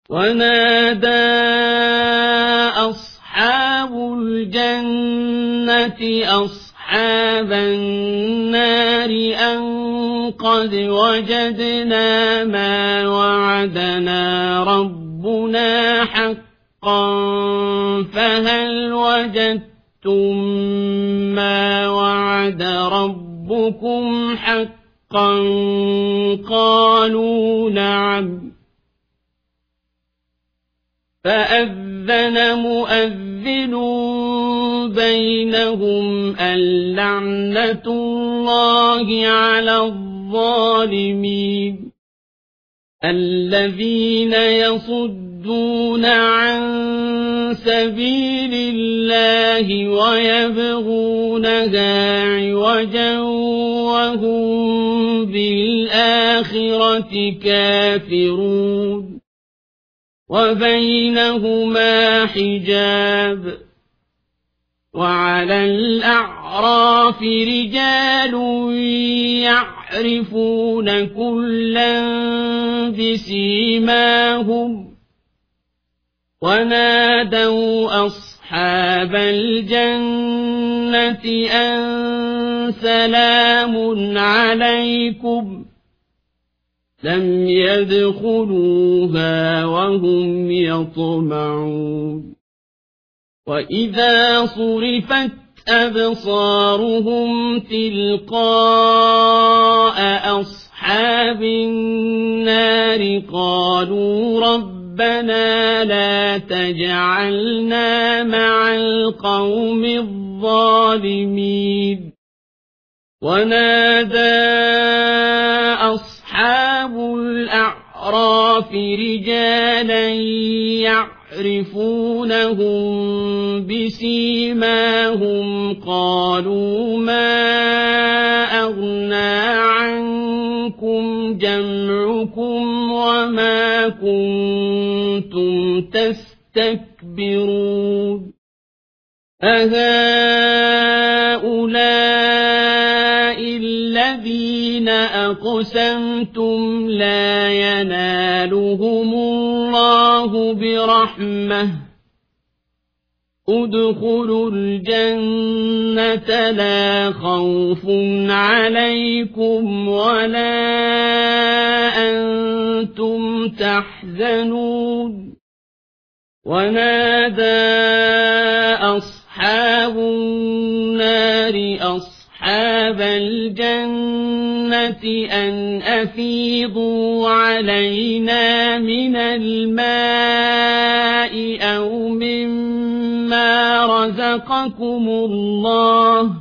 ونادى أصحاب الجنة أصحاب النار أن قد وجدنا ما وعدنا ربنا حقا فهل وجدتم ما وعد ربكم حقا قالوا نعم فأذن مؤذن بينهم اللعنة الله على الظالمين الذين يصدون عن سبيل الله ويبغونها عوجا وهم بالآخرة كافرون وبينهما حجاب وعلى الأعراف رجال يعرفون كلا بسيماهم ونادوا أصحاب الجنة أن سلام عليكم لم يدخلوها وهم يطمعون وإذا صرفت أبصارهم تلقاء أصحاب النار قالوا ربنا لا تجعلنا مع القوم الظالمين ونادى أصحاب الأعراف رجالا يعرفونهم بسيماهم قالوا ما أغنى عنكم جمعكم وما كنتم تستكبرون أهؤلاء الذين أقسمتم لا ينالهم الله برحمة ادخلوا الجنة لا خوف عليكم ولا أنتم تحزنون ونادى أصحاب النار أصحاب الجنة أن أفيضوا علينا من الماء أو مما رزقكم الله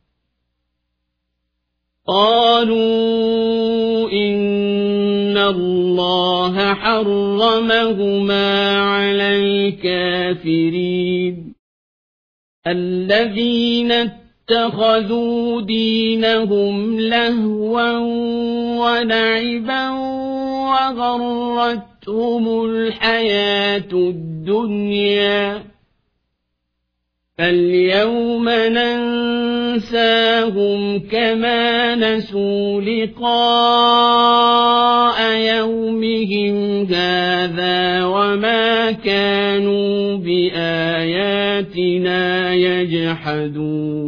قالوا إن الله حرمهما على الكافرين الذين اتخذوا دينهم لهوا ولعبا وغرتهم الحياة الدنيا فاليوم ننساهم كما نسوا لقاء يومهم هذا وما كانوا بآياتنا يجحدون